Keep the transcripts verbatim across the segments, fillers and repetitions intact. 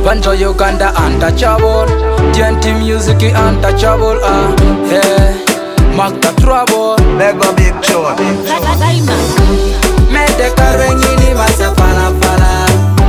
Banjo Uganda untouchable, T N T music untouchable. Ah, yeah, mark the trouble. Mega big tune. Me de karengini masa fala fala.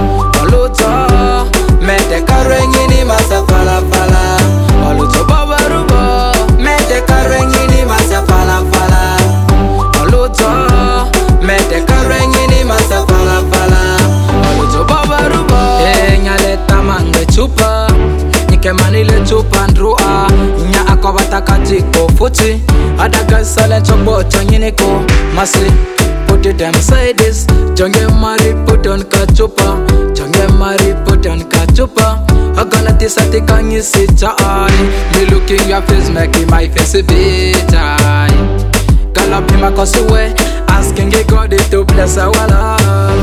Oluto, me de karengini masa fala fala. Oluto babaruba, me de karengini masa fala fala. Oluto, me de karengini masa fala fala. Oluto babaruba. Eh, nyale tamange chupa, nike manile chupa ndrua. Nya akobata katiko futi, adaga sale chobo chanyiniko masi. Put it them say this, don't get married, put on kachupa. Don't get married, put on kachupa. I gonna this I think on you sit eye. Me looking your face, making my face a bit high. Call up him across the way, asking a God to bless our love.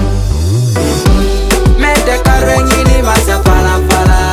Me de karengini masa fala fala.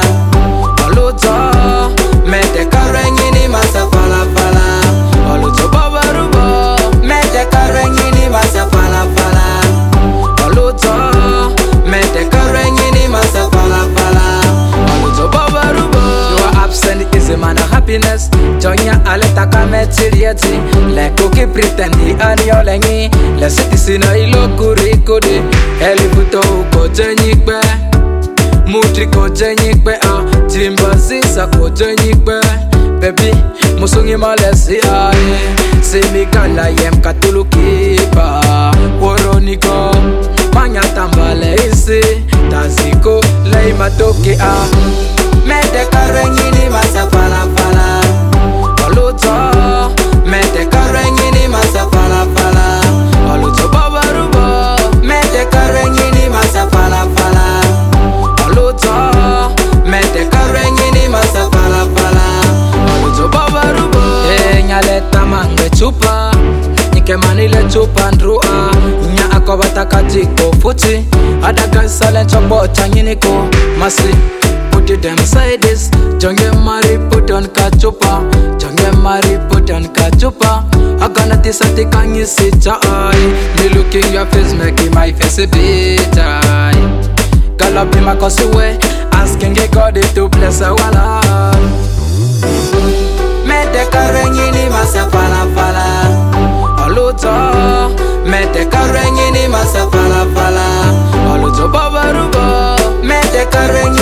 Oluto, me de karengini masa fala fala. Oluto babaruba, me de karengini masa fala fala. Oluto, me de karengini masa fala fala. Oluto babaruba. You are absent is a man of happiness. Jonya aleta kametirieti. Like cookie pretend he ani olengi. Le city na ilo kurikode. Elifuto uko jenyikbe. Mutri ko jenyikbe ah. Timbazisa ko jenyikbe. Baby, musungi malesi aye. Semikala yem katulukipa. Woroniko, manya tambale isi. Taziko, lei matoki ah. Me de karengini masa fala fala. Oluto, me de karengini masa fala fala. Oluto babaruba, me de karengini masa fala fala. Oluto, me de karengini masa fala fala. Oluto babaruba. Eh, nyale tamange chupa, nike manile chupa ndrua. Nya akobata katiko futi, adaga sale chobo chanyiniko masi. Put it them say this, don't get married, put on kachupa. Don't get married, put on kachupa. I gonna this I think on you sit eye. Me looking your face, making my face a bit high. Call up him across the way, asking a God to bless our love. Me de karengini masa fala fala. Oluto, me de karengini masa fala fala. Oluto babaruba, me de karengini